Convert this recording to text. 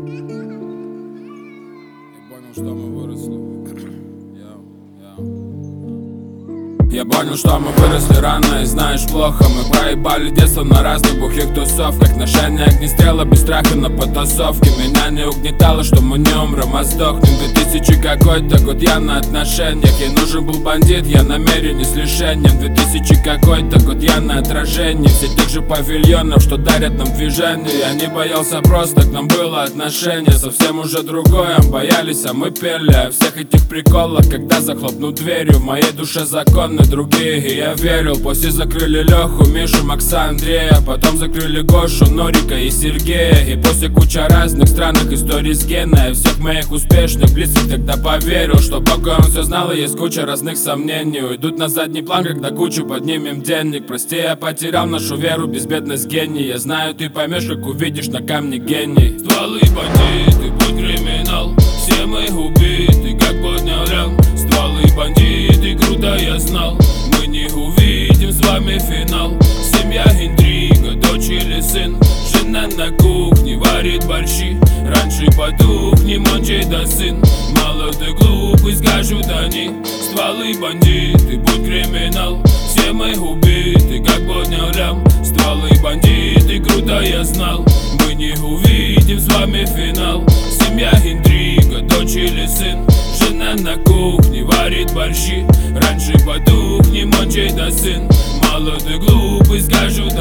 Я понял, что мы выросли рано и знаешь плохо. Мы проебали детство на разных бухих тусовках. Отношения огнестрела без страха на потасовке. Меня не угнетало, что мы не умрем, а сдохнем. 2000 какой-то год, я на отношениях. Ей нужен был бандит, я намерен с лишением. 2000 какой-то год, я на отражении все тех же павильонов, что дарят нам движение. Я не боялся просто, к нам было отношение совсем уже другое. Боялись, а мы пели о всех этих приколах. Когда захлопнут дверью, в моей душе законы другие, и я верил. После закрыли Леху, Мишу, Макса, Андрея. Потом закрыли Гошу, Норика и Сергея. И после куча разных странных историй с Геной, всех моих успешных близких тогда поверил, что пока он все знал, и есть куча разных сомнений. Уйдут на задний план, когда кучу поднимем денег. Прости, я потерял нашу веру, безбедность гений. Я знаю, ты поймешь, как увидишь на камне гений. Стволы бандиты, путь криминал. Все мы убиты, как поднял рям. Стволы бандиты, круто я знал. Мы не увидим с вами финал. Семья интрига, дочь или сын. Жена на кухне варит борщи. Раньше потухнем, он чей-то сын. Молодой глупый, скажут они. Стволы бандиты, путь криминал. Все мы убиты, как поднял рям. Стволы бандиты, круто я знал. Мы не увидим с вами финал. Семья интрига, дочь или сын. Жена на кухне варит борщи. Раньше потухнем, он чей-то сын. Молодой глупый, скажут